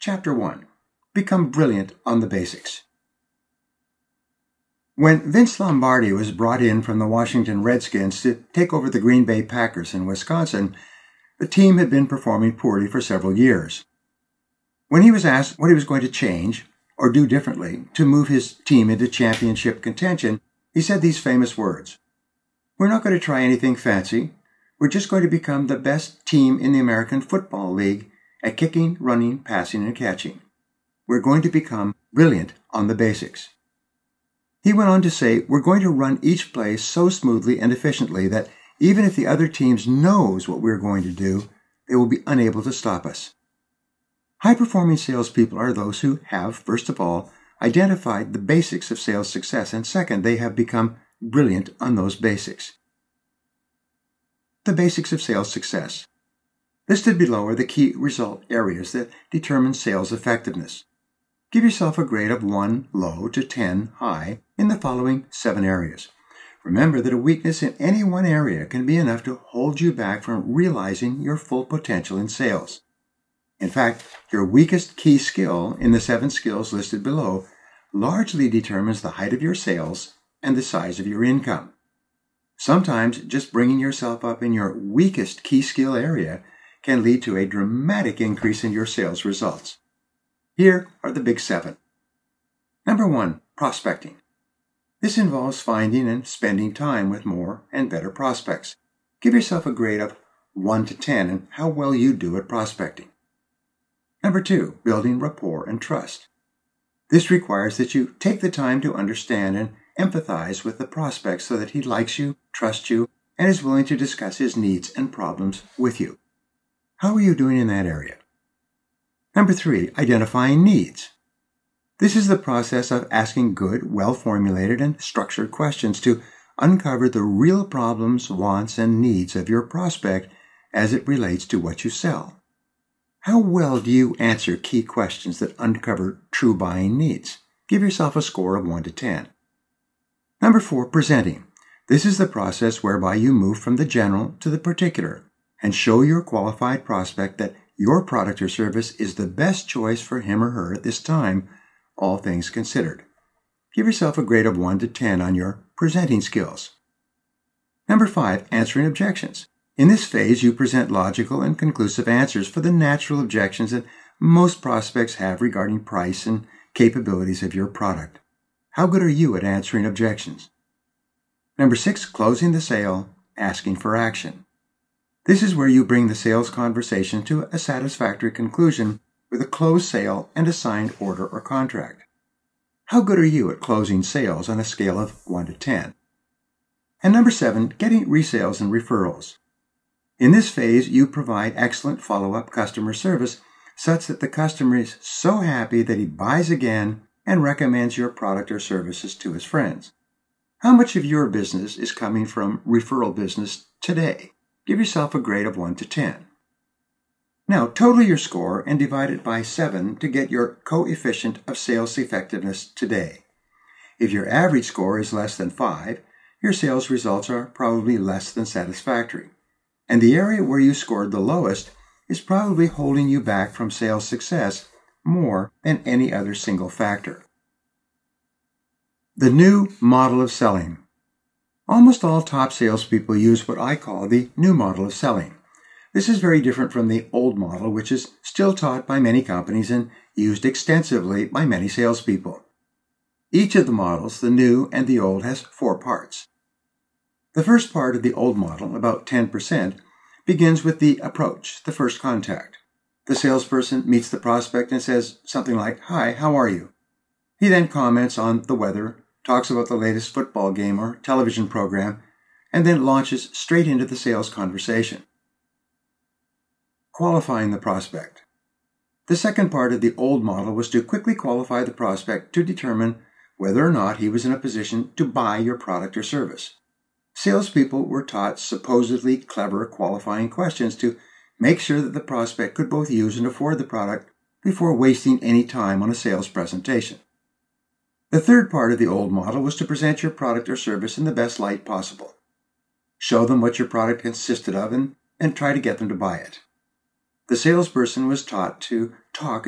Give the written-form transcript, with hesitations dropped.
Chapter 1. Become brilliant on the basics. When Vince Lombardi was brought in from the Washington Redskins to take over the Green Bay Packers in Wisconsin, the team had been performing poorly for several years. When he was asked what he was going to change or do differently to move his team into championship contention, he said these famous words: "We're not going to try anything fancy. We're just going to become the best team in the American Football League at kicking, running, passing, and catching. We're going to become brilliant on the basics." He went on to say, "We're going to run each play so smoothly and efficiently that even if the other team knows what we're going to do, they will be unable to stop us." High-performing salespeople are those who have, first of all, identified the basics of sales success, and second, they have become brilliant on those basics. The basics of sales success. Listed below are the key result areas that determine sales effectiveness. Give yourself a grade of 1 low to 10 high in the following 7 areas. Remember that a weakness in any one area can be enough to hold you back from realizing your full potential in sales. In fact, your weakest key skill in the 7 skills listed below largely determines the height of your sales and the size of your income. Sometimes just bringing yourself up in your weakest key skill area can lead to a dramatic increase in your sales results. Here are the big 7. Number 1, prospecting. This involves finding and spending time with more and better prospects. Give yourself a grade of 1 to 10 in how well you do at prospecting. Number 2, building rapport and trust. This requires that you take the time to understand and empathize with the prospect so that he likes you, trusts you, and is willing to discuss his needs and problems with you. How are you doing in that area? Number 3, identifying needs. This is the process of asking good, well-formulated, and structured questions to uncover the real problems, wants, and needs of your prospect as it relates to what you sell. How well do you answer key questions that uncover true buying needs? Give yourself a score of 1 to 10. Number 4, presenting. This is the process whereby you move from the general to the particular and show your qualified prospect that your product or service is the best choice for him or her at this time, all things considered. Give yourself a grade of 1 to 10 on your presenting skills. Number 5, answering objections. In this phase, you present logical and conclusive answers for the natural objections that most prospects have regarding price and capabilities of your product. How good are you at answering objections? Number 6, closing the sale, asking for action. This is where you bring the sales conversation to a satisfactory conclusion with a closed sale and a signed order or contract. How good are you at closing sales on a scale of 1 to 10? And number 7, getting resales and referrals. In this phase, you provide excellent follow-up customer service such that the customer is so happy that he buys again and recommends your product or services to his friends. How much of your business is coming from referral business today? Give yourself a grade of 1 to 10. Now, total your score and divide it by 7 to get your coefficient of sales effectiveness today. If your average score is less than 5, your sales results are probably less than satisfactory. And the area where you scored the lowest is probably holding you back from sales success more than any other single factor. The new model of selling. Almost all top salespeople use what I call the new model of selling. This is very different from the old model, which is still taught by many companies and used extensively by many salespeople. Each of the models, the new and the old, has 4 parts. The first part of the old model, about 10%, begins with the approach, the first contact. The salesperson meets the prospect and says something like, "Hi, how are you?" He then comments on the weather, talks about the latest football game or television program, and then launches straight into the sales conversation. Qualifying the prospect. The second part of the old model was to quickly qualify the prospect to determine whether or not he was in a position to buy your product or service. Salespeople were taught supposedly clever qualifying questions to make sure that the prospect could both use and afford the product before wasting any time on a sales presentation. The third part of the old model was to present your product or service in the best light possible. Show them what your product consisted of and try to get them to buy it. The salesperson was taught to talk